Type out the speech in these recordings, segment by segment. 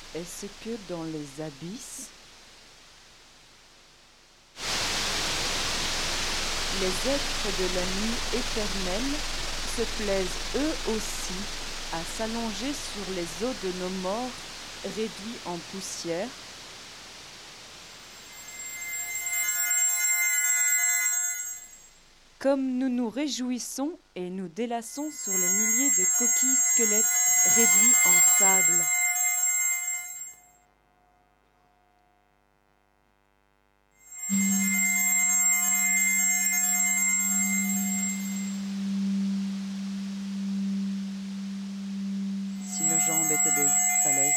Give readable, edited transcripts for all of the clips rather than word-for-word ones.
Est-ce que dans les abysses, les êtres de la nuit éternelle se plaisent eux aussi à s'allonger sur les os de nos morts réduits en poussière? Comme nous nous réjouissons et nous délassons sur les milliers de coquilles squelettes réduits en sable. Si nos jambes étaient des falaises.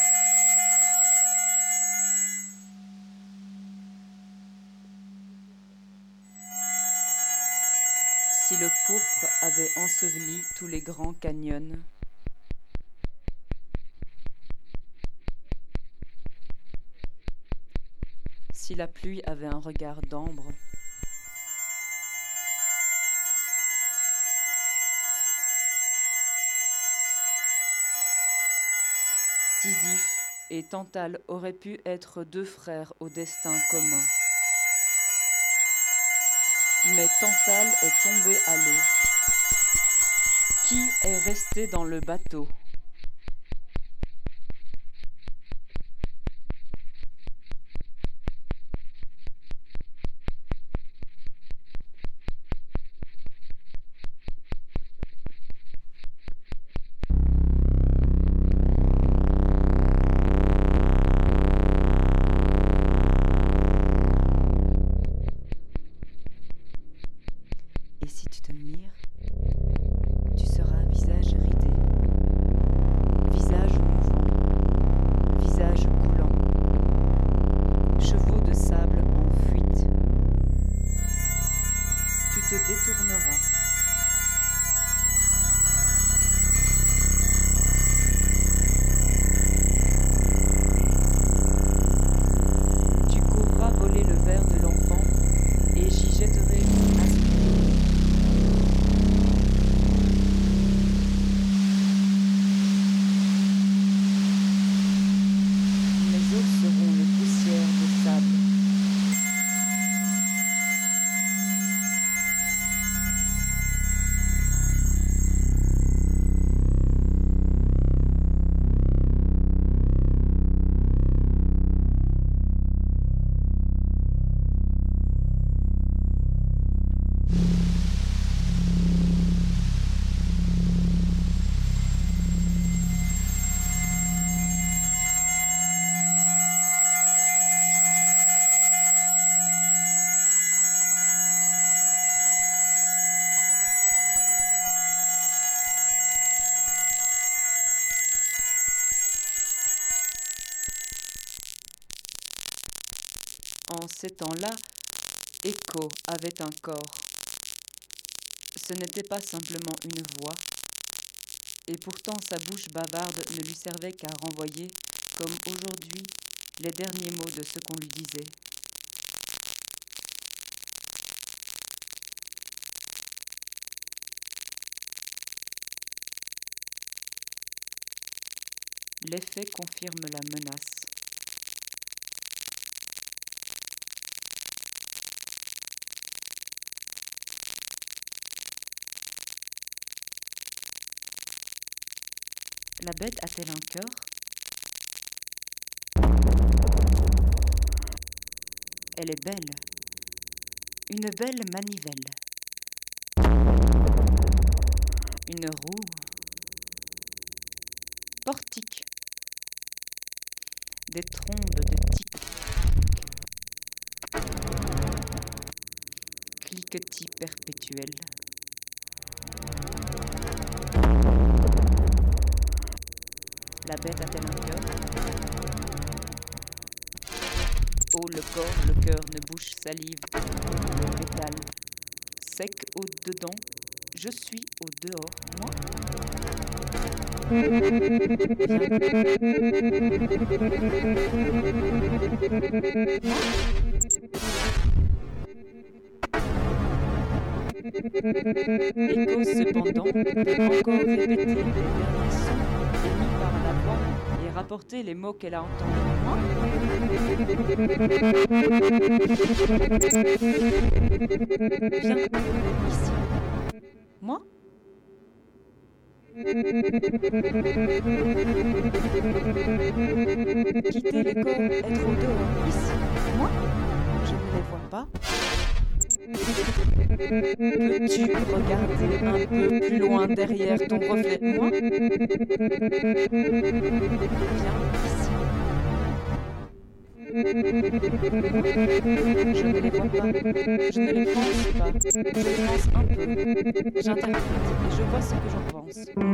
Si le pourpre avait enseveli tous les grands canyons. Si la pluie avait un regard d'ambre. Sisyphe et Tantale auraient pu être deux frères au destin commun. Mais Tantale est tombé à l'eau. Qui est resté dans le bateau? Et si tu te mires, tu seras un visage ridé, visage mouvant, visage coulant, chevaux de sable en fuite. Tu te détourneras. Tu courras voler le verre de l'enfant et j'y jetterai un aspect. Seront les poussières de sable. En ces temps-là, Écho avait un corps. Ce n'était pas simplement une voix, et pourtant sa bouche bavarde ne lui servait qu'à renvoyer, comme aujourd'hui, les derniers mots de ce qu'on lui disait. L'effet confirme la menace. La bête a-t-elle un cœur? Elle est belle, une belle manivelle, une roue, portique, des trombes de tic, cliquetis perpétuel. La bête a-t-elle un cœur? Oh, le corps, le cœur ne bouche salive, le pétale, sec au dedans, je suis au dehors, moi. Écho cependant peut encore répéter les derniers sons émis par la voix et rapporter les mots qu'elle a entendus. Moi ? Viens, ici. Moi ? Quitter les corps, être au dehors, ici. Moi ? Je ne les vois pas. Peux-tu regarder un peu plus loin derrière ton reflet? Moi ? Viens ici. Moi ? Je ne les vois pas. Je ne les pense pas. Je pense un peu. J'interprète et je vois ce que j'en pense. Moi ?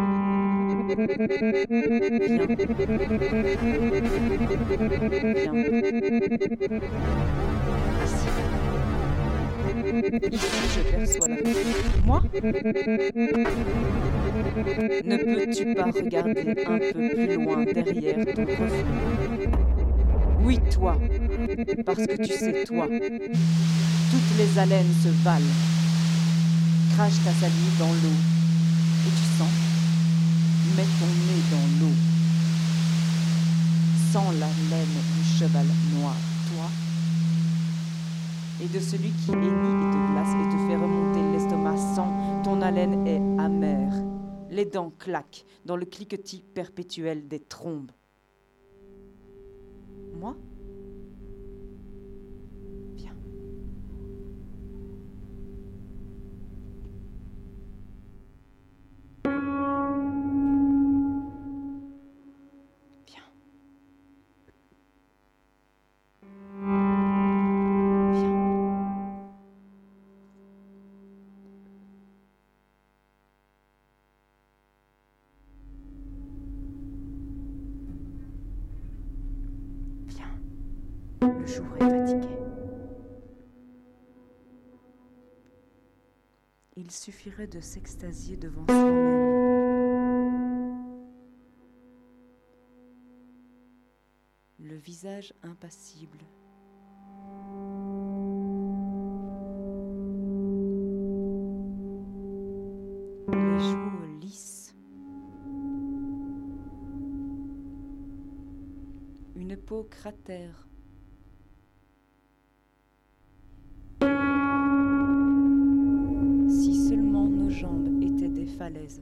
Viens. Ici. Ici, je perçois la vie. Moi ? Ne peux-tu pas regarder un peu plus loin derrière ton reflet? Oui, toi, parce que tu sais, toi, toutes les haleines se valent. Crache ta salive dans l'eau, et tu sens, mets ton nez dans l'eau. Sens la laine du cheval noir, toi, et de celui qui hennit et te glace et te fait remonter l'estomac. Sens, ton haleine est amère. Les dents claquent dans le cliquetis perpétuel des trombes. Moi ? Viens. Viens. Le jour est fatigué. Il suffirait de s'extasier devant soi-même. Le visage impassible. Les joues lisses. Une peau cratère. Si seulement nos jambes étaient des falaises.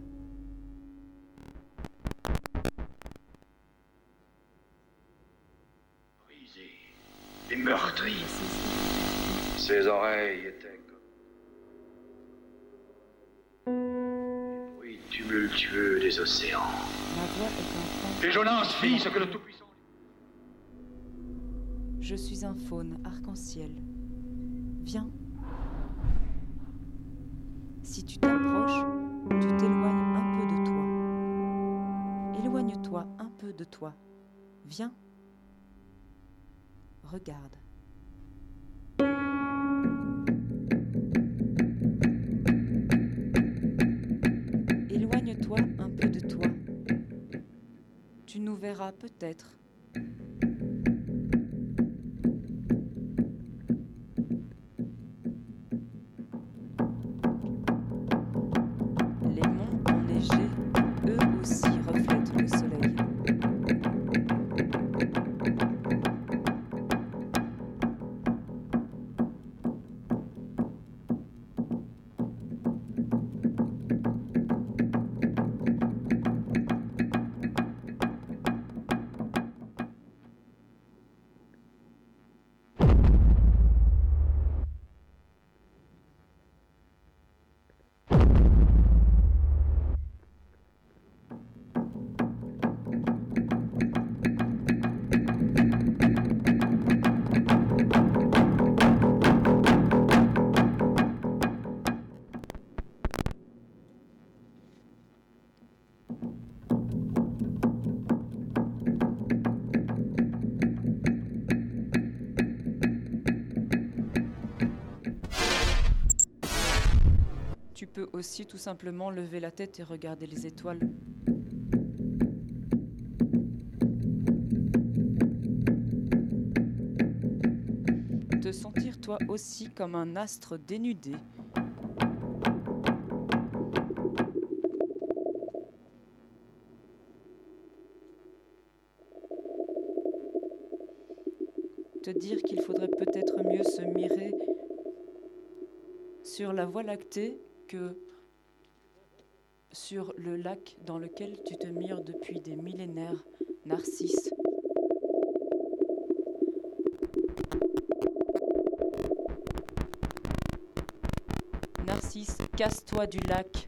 Brisé et meurtri. Ses oreilles étaient comme les bruits tumultueux des océans. Ma voix est un faune. Et Jonas fit ce que le Tout-Puissant. Je suis un faune arc-en-ciel. Viens. Si tu t'approches, tu t'éloignes un peu de toi. Éloigne-toi un peu de toi. Viens. Regarde. Éloigne-toi un peu de toi. Tu nous verras peut-être. Les monts enneigés, eux aussi reflètent le soleil. Tu peux aussi tout simplement lever la tête et regarder les étoiles. Te sentir toi aussi comme un astre dénudé. te dire qu'il faudrait peut-être mieux se mirer sur la Voie lactée que sur le lac dans lequel tu te mires depuis des millénaires, Narcisse. Narcisse, casse-toi du lac.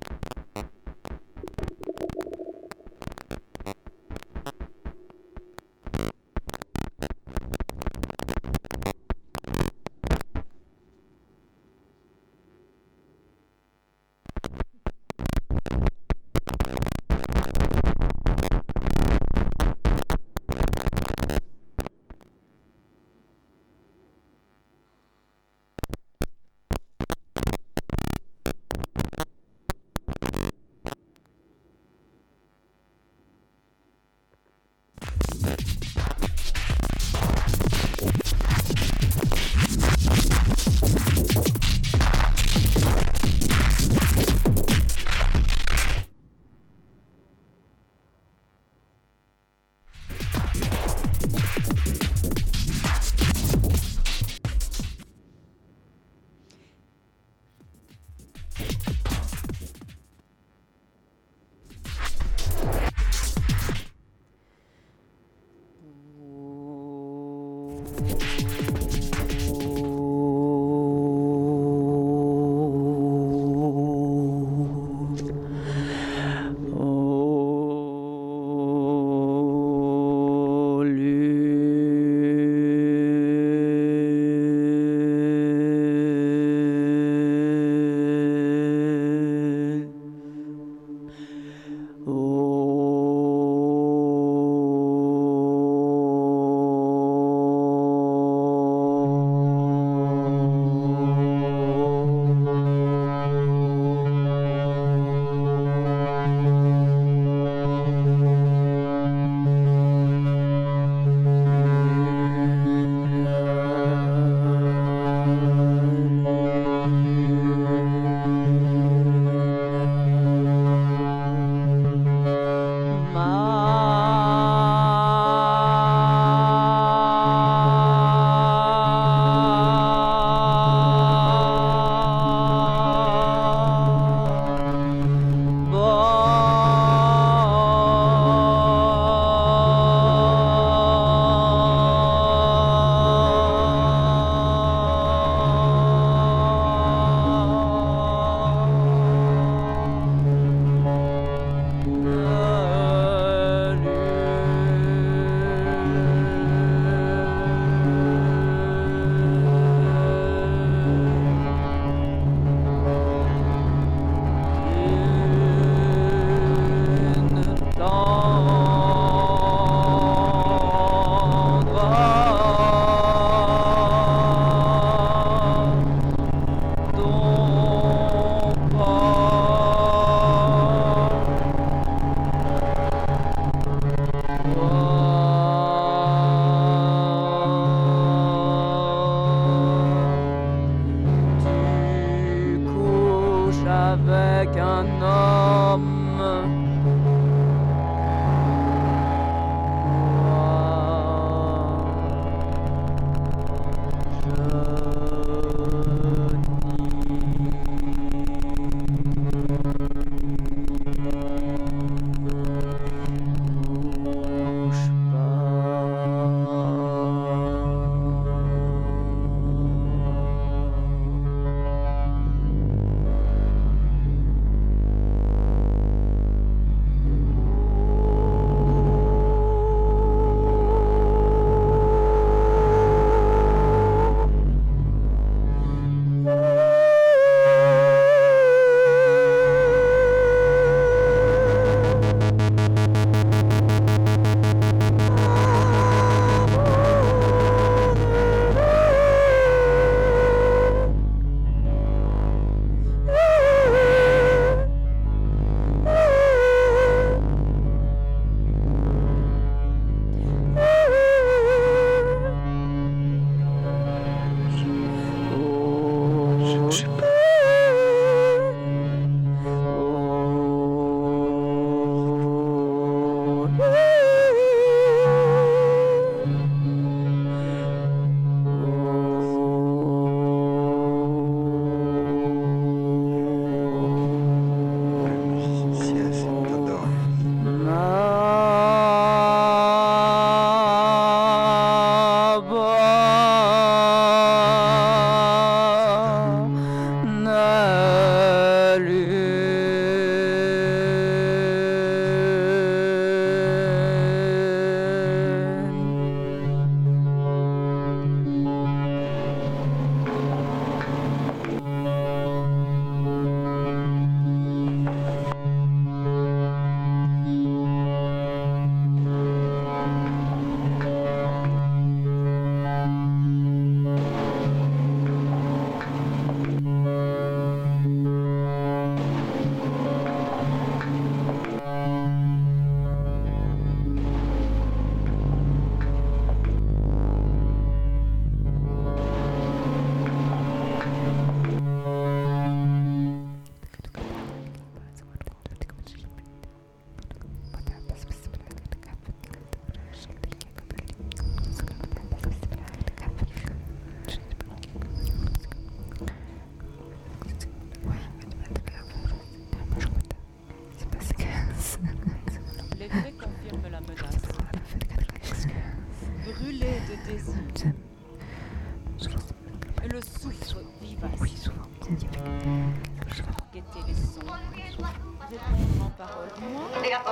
parole. Moi,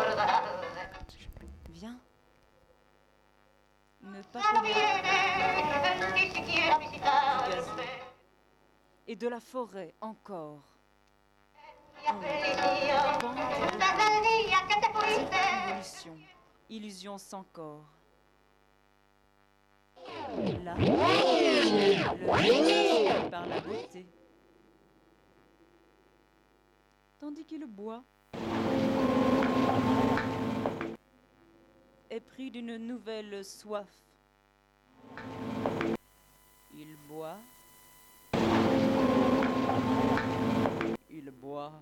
viens. Ne pas connaître du gazon. Et de la forêt encore. Circonvolution, illusion sans corps. Là, le par la beauté. Tandis qu'il boit, est pris d'une nouvelle soif. Il boit. Il boit.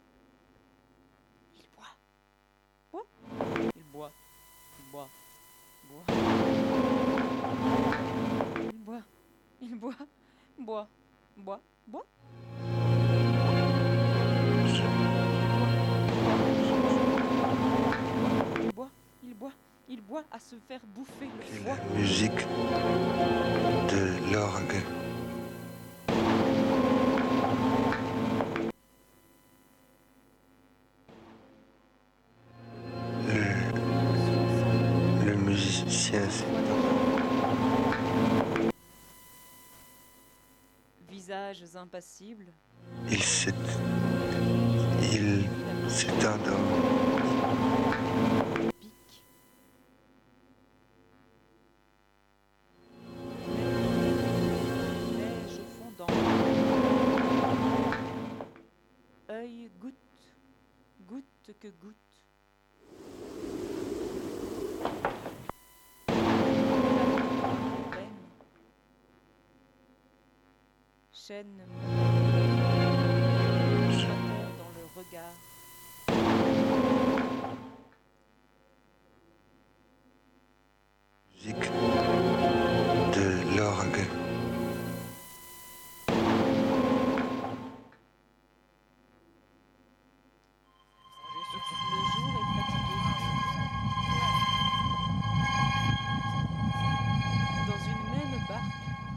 Il boit. Boit. Il boit. Il boit. Boit. Il boit. Il boit. Boit. Boit. Boit. Il boit. Il boit. Il boit à se faire bouffer le foie. La musique de l'orgue. Le musicien, Visages impassibles. il s'est endormi. Pique. Neige au fondant. Œil goutte. Goutte que goutte. Peine. Chaîne dans le regard. Musique de l'orgue. Le jour est fatigué. Dans une même barque.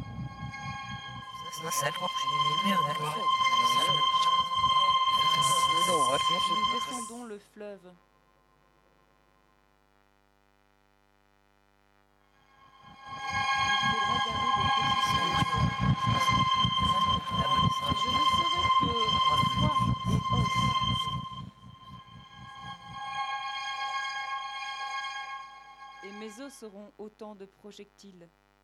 Nous descendons le fleuve. Il faudra garder des petits je ne serai que foie et os. Et mes os seront autant de projectiles.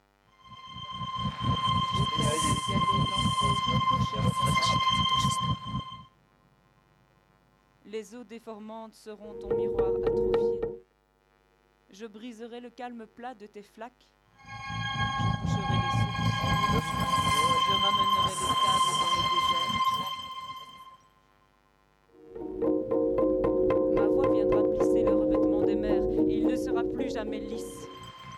Les eaux déformantes seront ton miroir atrophié. Je briserai le calme plat de tes flaques. Je boucherai les sources. Je ramènerai les tables dans le désert. Ma voix viendra plisser le revêtement des mers et il ne sera plus jamais lisse.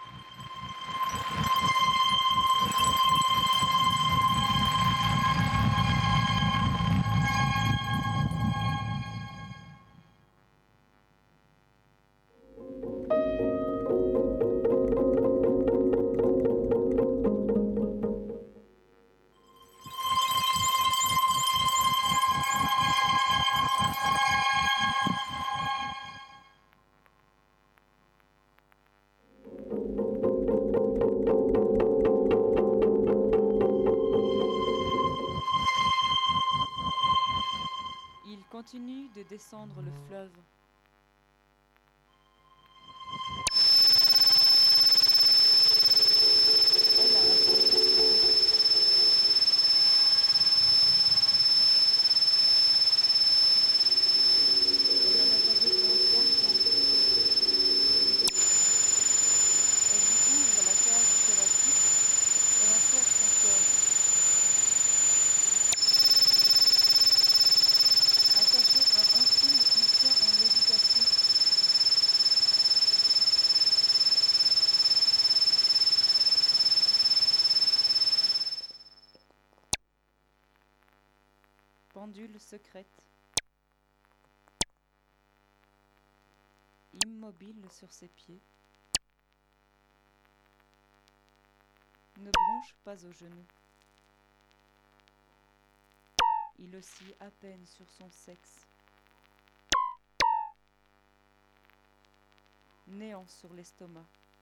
Continue de descendre le fleuve. Elle a elle lui ouvre la cage thoracique et en sort son cœur. Attaché à un fil, il tient en méditation. Pendule secrète. Immobile sur ses pieds. Ne bronche pas aux genoux. Il oscille à peine sur son sexe. néant sur l'estomac.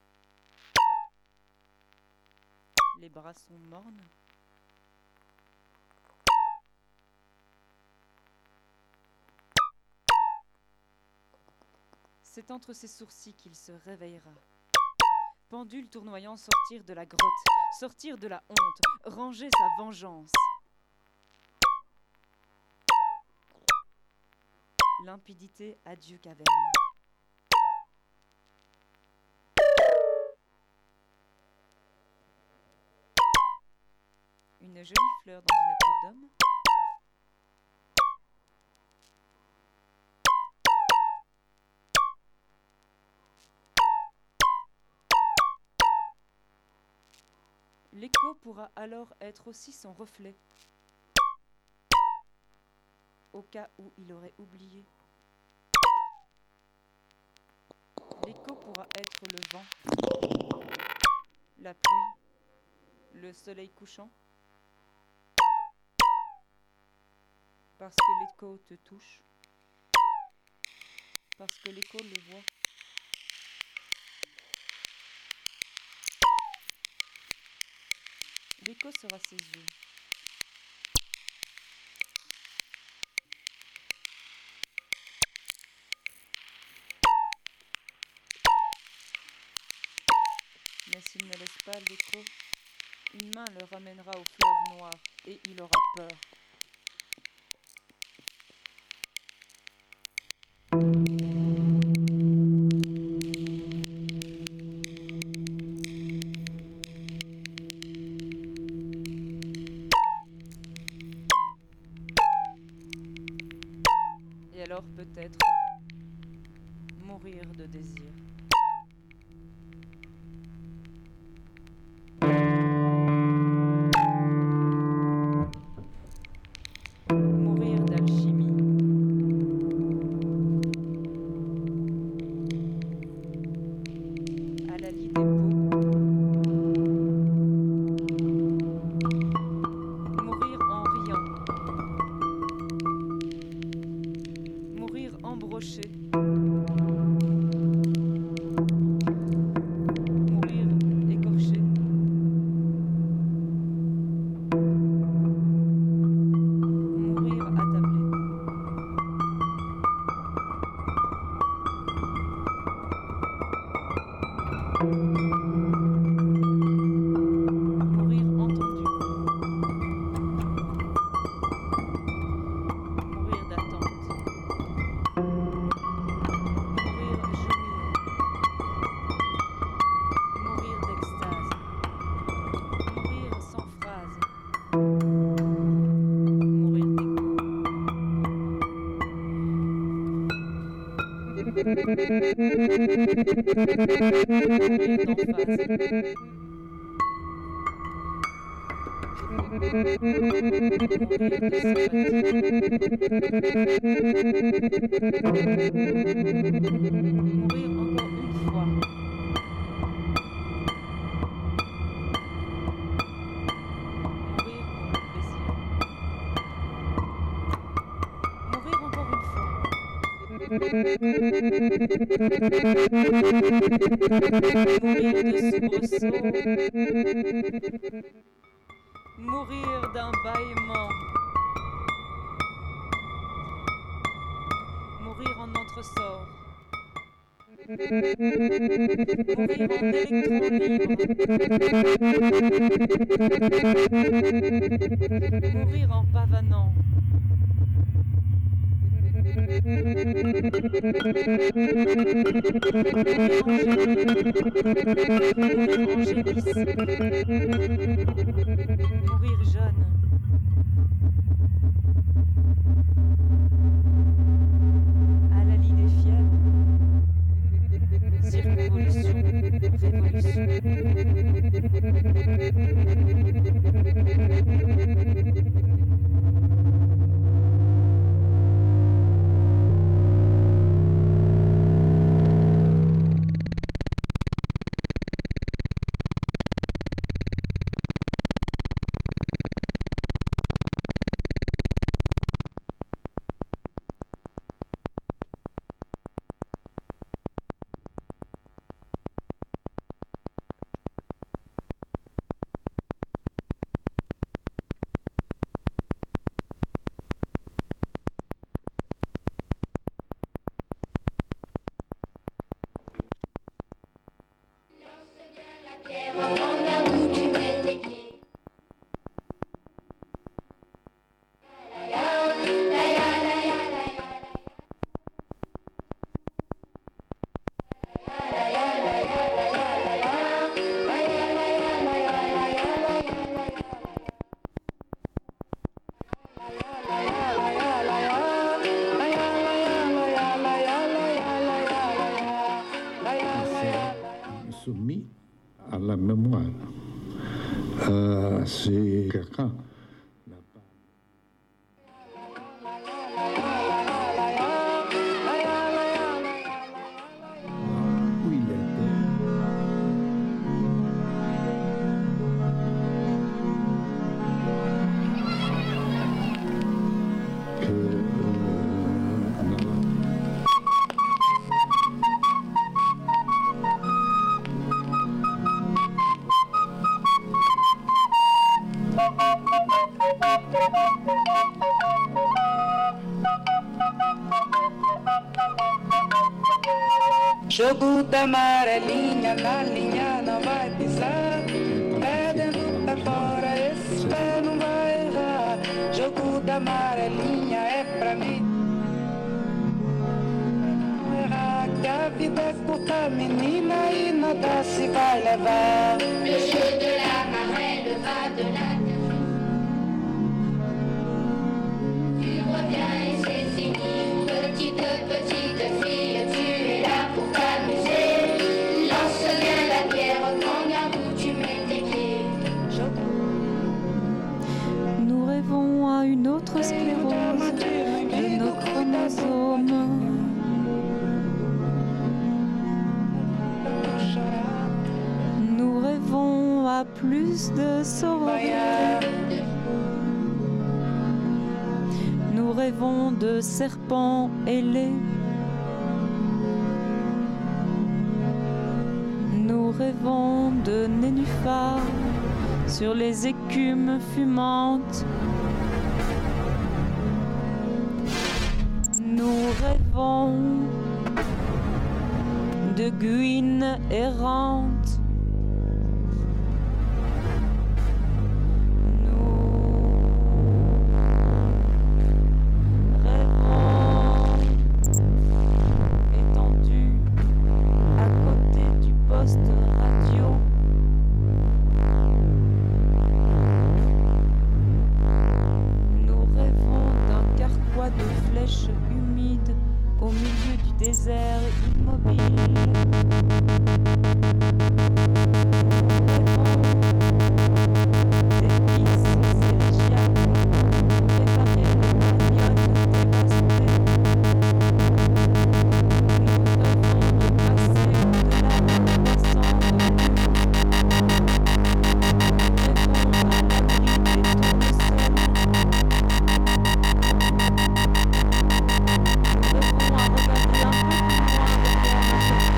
Les bras sont mornes. C'est entre ses sourcils qu'il se réveillera. Pendule tournoyant, sortir de la grotte, sortir de la honte, ranger sa vengeance. Limpidité, adieu caverne. Une jolie fleur dans une peau d'homme. L'écho pourra alors être aussi son reflet, au cas où il aurait oublié. L'écho pourra être le vent, la pluie, le soleil couchant, parce que l'écho te touche, parce que l'écho le voit. L'écho sera ses yeux. Mais s'il ne laisse pas l'écho, une main le ramènera au fleuve noir et il aura peur. Et alors peut-être mourir de désir. Mourir d'alchimie. À la lie des peaux. Mourir en riant. Mourir embroché. Mourir écorché. Mourir attablé. Mourir entendu. Mourir d'attente. Mourir jouir. Mourir d'extase. Mourir sans phrase. Mourir d'écho. Mourir d'emphase. Mourir de sympathie. Mourir encore une fois. Mourir pour le plaisir. Mourir encore une fois. Mourir de soubresaut. Mourir d'un bâillement. Mourir en entresort. Mourir en électron libre. Mourir en pavanant. Mourir jeune. À la lie des fièvres. Circonvolution, à la mémoire. Si quelqu'un n'a pas... Où il était? Jogo da amarelinha, na linha não vai pisar. Pé dentro, pé fora, esse pé não vai errar. Jogo da amarelinha é pra mim não errar. Que a vida é curta, menina, e nada se vai levar. Le jeu de la marelle va de la terre. Tu reviens et c'est fini. Petite fille, tu es là pour t'amuser. Lance bien la pierre, prends garde où tu mets tes pieds. Nous rêvons à une autre sclérose de nos chromosomes. Nous rêvons à plus de sororité. Nous rêvons de serpents ailés. Nous rêvons de nénuphars sur les écumes fumantes. Nous rêvons de guines errantes. Désert immobile. Des pistes élégiaques pour réparer les canyons dévastés. Nous rêvons de passer au-delà de croissants de pluie. Nous rêvons à l'abri des tournesols. Nous rêvons à regarder un peu plus loin derrière notre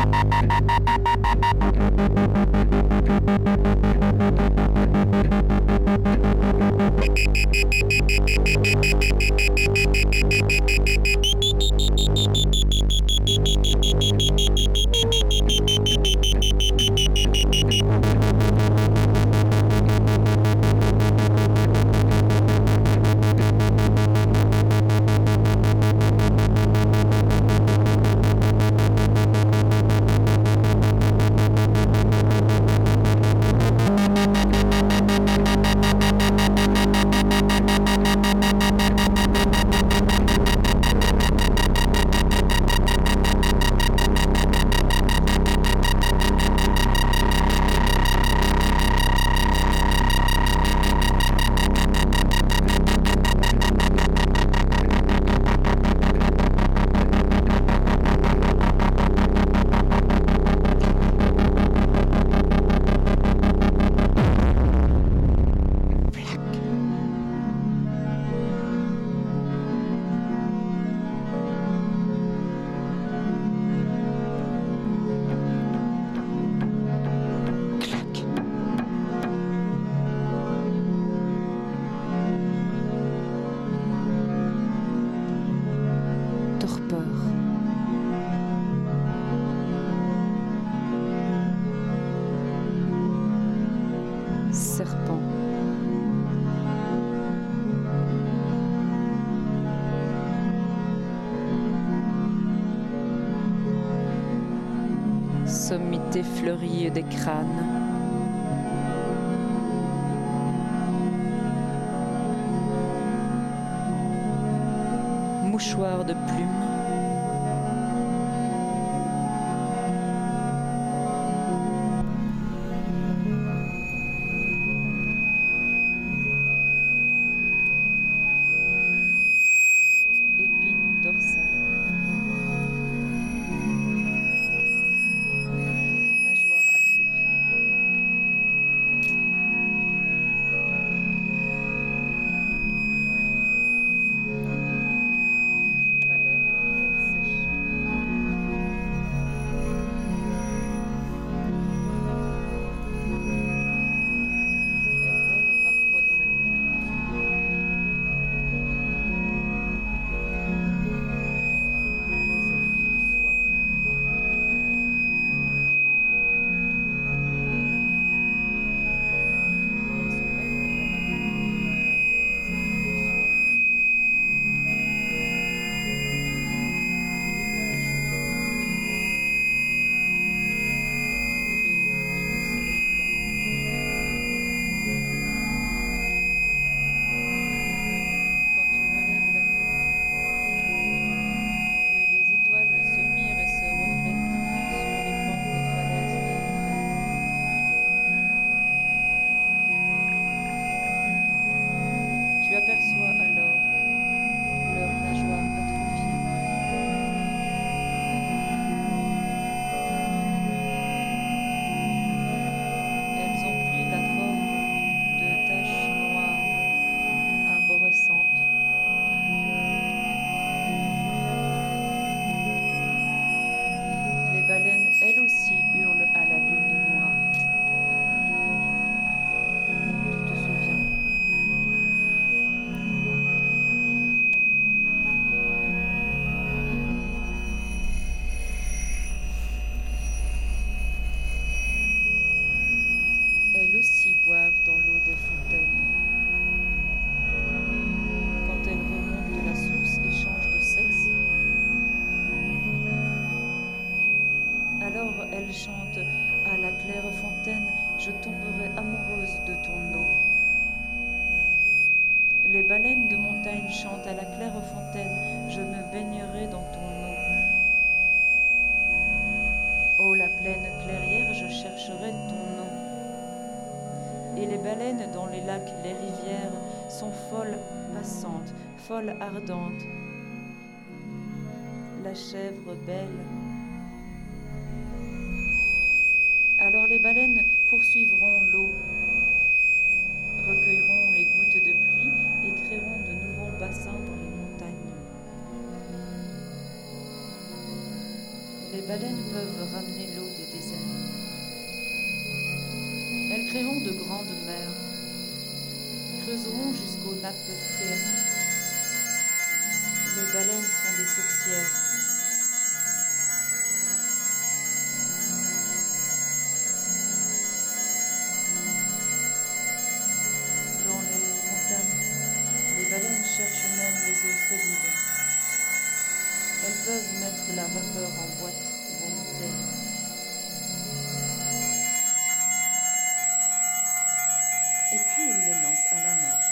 Serpent. Sommité fleurie des crânes. Mouchoir de plumes. Épine dorsale. Nageoire atrophiée. Baleine sèche. Elle vole parfois dans la nuit. Tu aperçois alors leurs nageoires atrophiées. Elles ont pris la forme de taches noires arborescentes. Les baleines, elles aussi, hurlent à la lune noire. Tu te souviens ? Elles aussi boivent dans l'eau des fontaines. Quand elles remontent de la source et changent de sexe, alors elles chantent à la claire fontaine, je tomberai amoureuse de ton eau. Les baleines de montagne chantent à la claire fontaine, je me baignerai dans ton eau. Ô la plaine clairière, je chercherai ton eau. Et les baleines dans les lacs, les rivières sont folles passantes, folles ardentes. La chèvre belle. Alors les baleines poursuivront l'eau, recueilleront les gouttes de pluie et créeront de nouveaux bassins dans les montagnes. Les les baleines peuvent ramener l'eau des déserts. Elles créeront de grandes mers, creuseront jusqu'aux nappes phréatiques. Les baleines sont des sourcières. Dans les montagnes, les baleines cherchent même les eaux solides. Elles peuvent mettre la vapeur en boîte ou en bouteille. Et puis ils les lancent à la mer.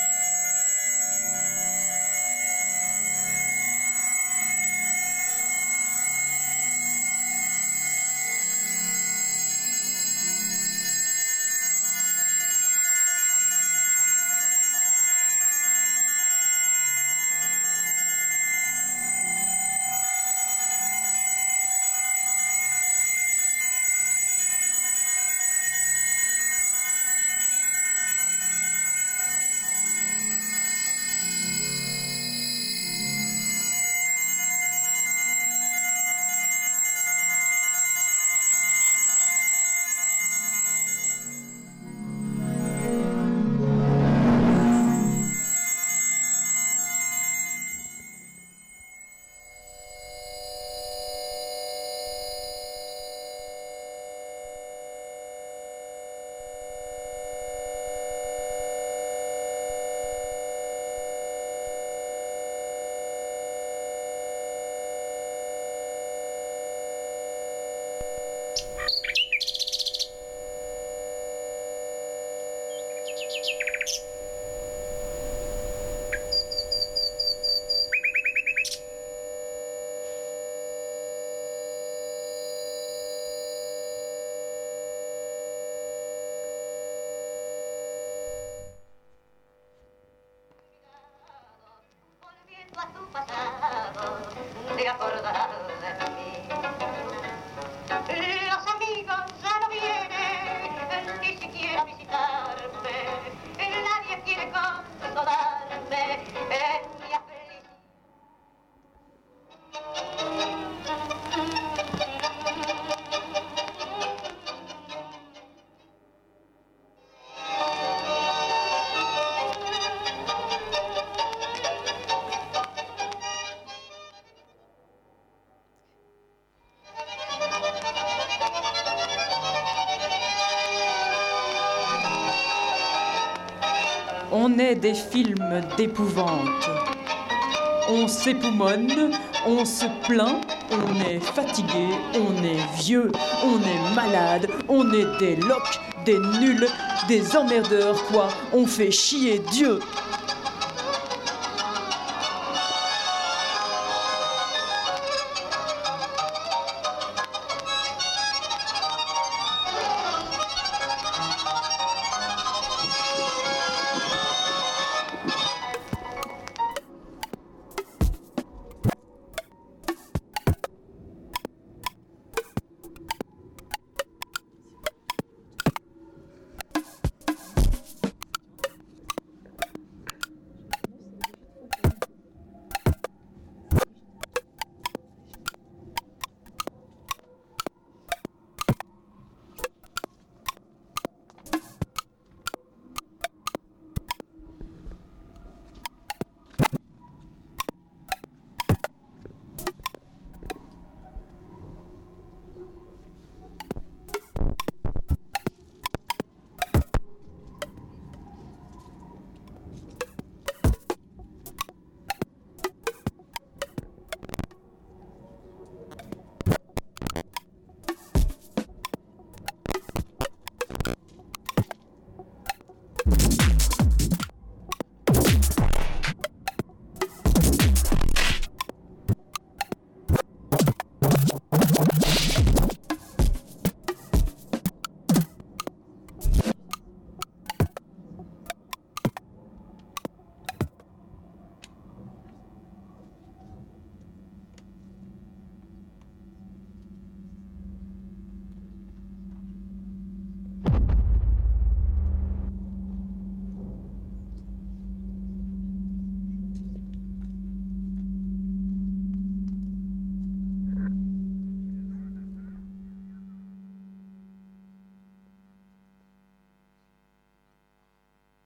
A tu pasado, te acordarás de mí. Los amigos ya no vienen, ni siquiera a visitarme. Nadie quiere consolarme en mi felicidad. On est des films d'épouvante. On s'époumonne, on se plaint, on est fatigué, on est vieux, on est malade, on est des loques, des nuls, des emmerdeurs, quoi. On fait chier Dieu.